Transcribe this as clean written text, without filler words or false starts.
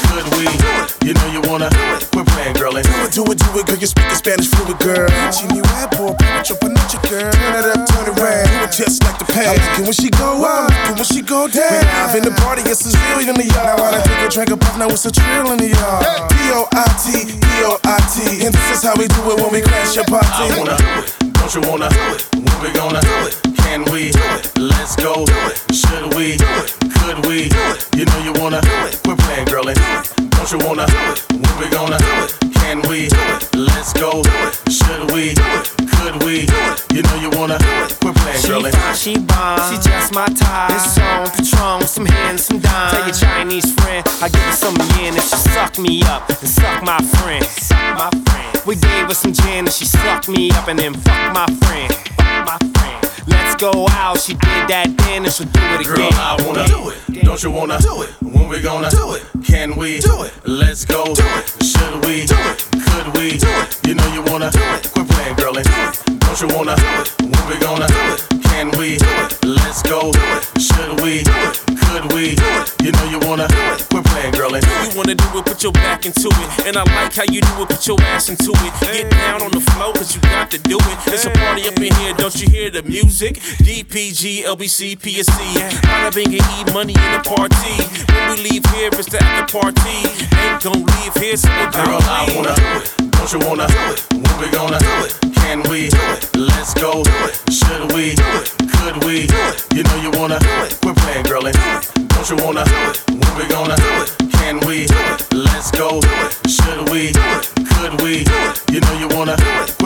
Could we? You know you wanna. Quit playing, girlie. Do it, girl. You speak Spanish fluid, girl. Jimmy Webb, boy, put your panache, girl. Turn it up, turn it round. Do it just like the past. I like it when she go up, and when she go down. We live in the party, it's a zillion in the yard. Now I done take a drink of puff, now it's a trill in the yard. P.O.I.T., P.O.I.T. And this is how we do it when we crash your party. I wanna, don't you wanna? When we gonna? Can we? Let's go. Should we? Could we? You know you wanna. Quit playing, girlie. Don't you wanna? When we gonna? Can we? Let's go. Should we? Could we? You know you wanna. Quit playing, girlie. She fine, she bomb, she just my type. It's on Patron, some hands, some dimes. Tell your Chinese friend, I give her some yen if she suck me up and suck my friend. Suck my friend. We gave her some gin and she sucked me up and then fuck my friend. Fuck my friend. Let's go out, she did that then and she'll do it again. Girl, I wanna do it. Don't you wanna do it? When we gonna do it? Can we do it? Let's go. Do it. Should we? Do it. Could we? Do it. You know you wanna do it. Quit playing, girlie. Don't you wanna do it? When we gonna do it? Can we? Do it. Let's go. Do it. Should we? Do it. Could we? Do it. You know you wanna do it. Quit playing, girlie. You wanna do it, put your back into it. And I like how you do it, put your ass into it. Get down on the floor, cause you got to do it. It's a party up in here, don't you hear the music? DPG, LBC, PSC. Bada bing and eat money in the party. When we leave here, it's the after party. Ain't gon' leave here, so we're girl, I wanna do it. Don't you wanna do it? When we gonna do it? Can we? Do it. Let's go. Do it. Should we? Do it. Could we? Do it. You know you wanna. Quit playing, girlie. Don't you wanna? When we gonna? Can we? Let's go. Should we? Could we? You know you wanna.